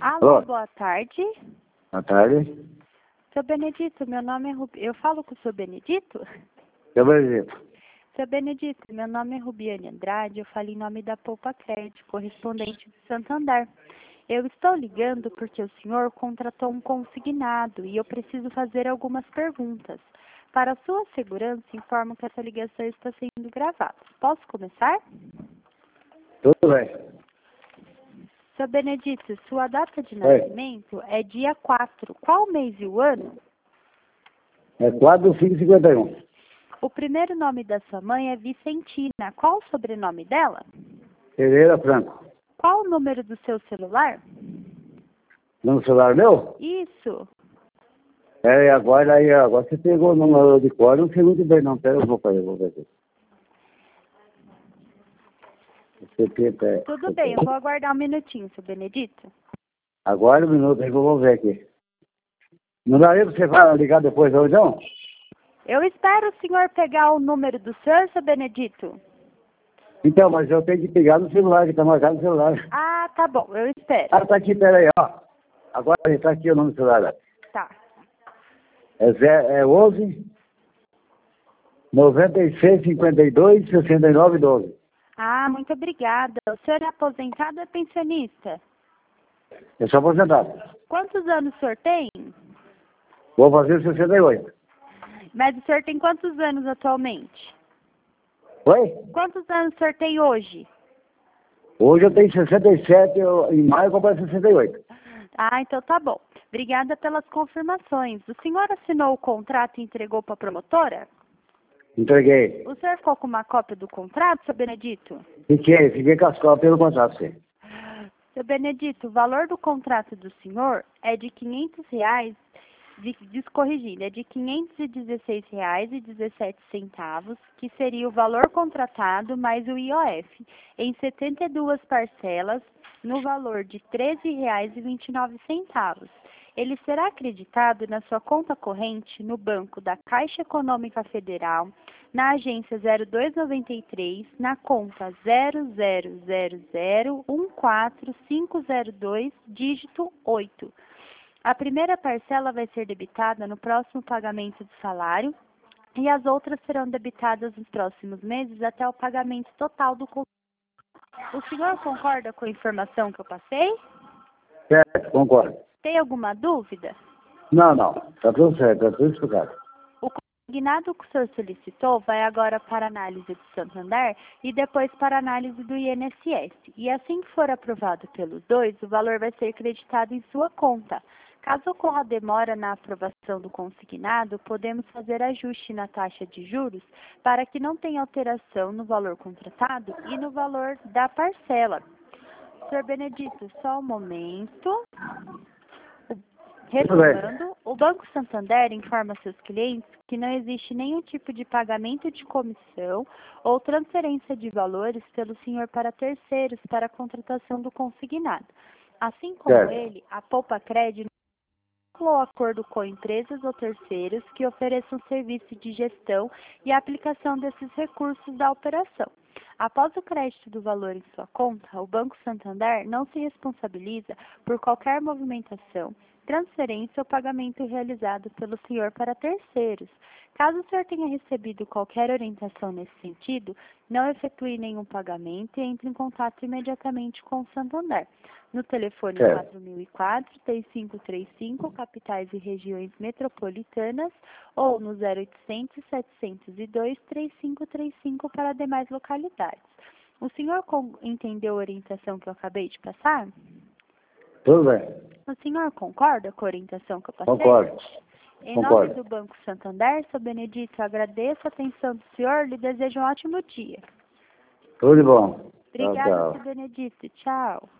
Alô, Alô? boa tarde. Boa tarde. Seu Benedito, meu nome é Rubi... Eu falo com o seu Benedito? Seu Benedito. Seu Benedito, meu nome é Rubiane Andrade, eu falo em nome da Poupa Crédito, correspondente de Santander. Eu estou ligando porque o senhor contratou um consignado e eu preciso fazer algumas perguntas. Para sua segurança, informo que essa ligação está sendo gravada. Posso começar? Tudo bem. Seu Benedito, sua data de Oi. nascimento é dia 4. Qual o mês e o ano? É 4/5/51. O primeiro nome da sua mãe é Vicentina. Qual o sobrenome dela? Pereira Franco. Qual o número do seu celular? No celular meu? Isso. Agora você pegou o número de cor, não sei muito bem não. Pera, eu vou ver aqui. Tudo bem, eu vou aguardar um minutinho, seu Benedito. Agora um minuto aí que eu vou ver aqui. Não daria pra você ligar depois hoje, não? Eu espero o senhor pegar o número do senhor, seu Benedito. Então, mas eu tenho que pegar no celular, que tá marcado no celular. Ah, tá bom, eu espero. Ah, tá aqui, pera aí, ó. Agora tá aqui o nome do celular. Ó. Tá. É 11 96 52 69 12. Ah, muito obrigada. O senhor é aposentado ou é pensionista? Eu sou aposentado. Quantos anos o senhor tem? Vou fazer 68. Mas o senhor tem quantos anos atualmente? Oi? Quantos anos o senhor tem hoje? Hoje eu tenho 67, em maio eu compro 68. Ah, então tá bom. Obrigada pelas confirmações. O senhor assinou o contrato e entregou para a promotora? Entreguei. O senhor ficou com uma cópia do contrato, seu Benedito? Fiquei com as cópias pelo contrato, sim. Seu Benedito, o valor do contrato do senhor é de R$ 500, corrigindo, é de R$ 516,17, que seria o valor contratado mais o IOF, em 72 parcelas, no valor de R$ 13,29. Ele será acreditado na sua conta corrente no Banco da Caixa Econômica Federal, na agência 0293, na conta 000014502, dígito 8. A primeira parcela vai ser debitada no próximo pagamento do salário e as outras serão debitadas nos próximos meses até o pagamento total do contrato. O senhor concorda com a informação que eu passei? Certo, concordo. Tem alguma dúvida? Não. Tá tudo certo, tá tudo explicado. O consignado que o senhor solicitou vai agora para análise do Santander e depois para análise do INSS. E assim que for aprovado pelos dois, o valor vai ser creditado em sua conta. Caso ocorra demora na aprovação do consignado, podemos fazer ajuste na taxa de juros para que não tenha alteração no valor contratado e no valor da parcela. Senhor Benedito, só um momento. Retomando, o Banco Santander informa seus clientes que não existe nenhum tipo de pagamento de comissão ou transferência de valores pelo senhor para terceiros para a contratação do consignado. Assim como Certo. ele, a Poupa Crédito ou acordo com empresas ou terceiros que ofereçam serviço de gestão e aplicação desses recursos da operação. Após o crédito do valor em sua conta, o Banco Santander não se responsabiliza por qualquer movimentação, transferência ou pagamento realizado pelo senhor para terceiros. Caso o senhor tenha recebido qualquer orientação nesse sentido, não efetue nenhum pagamento e entre em contato imediatamente com o Santander. No telefone Certo. 4004-3535, capitais e regiões metropolitanas, ou no 0800-702-3535 para demais localidades. O senhor entendeu a orientação que eu acabei de passar? Tudo bem. O senhor concorda com a orientação que eu passei? Concordo. Em Concordo. nome do Banco Santander, seu Benedito, agradeço a atenção do senhor e lhe desejo um ótimo dia. Tudo de bom. Obrigada, Tchau. seu Benedito. Tchau.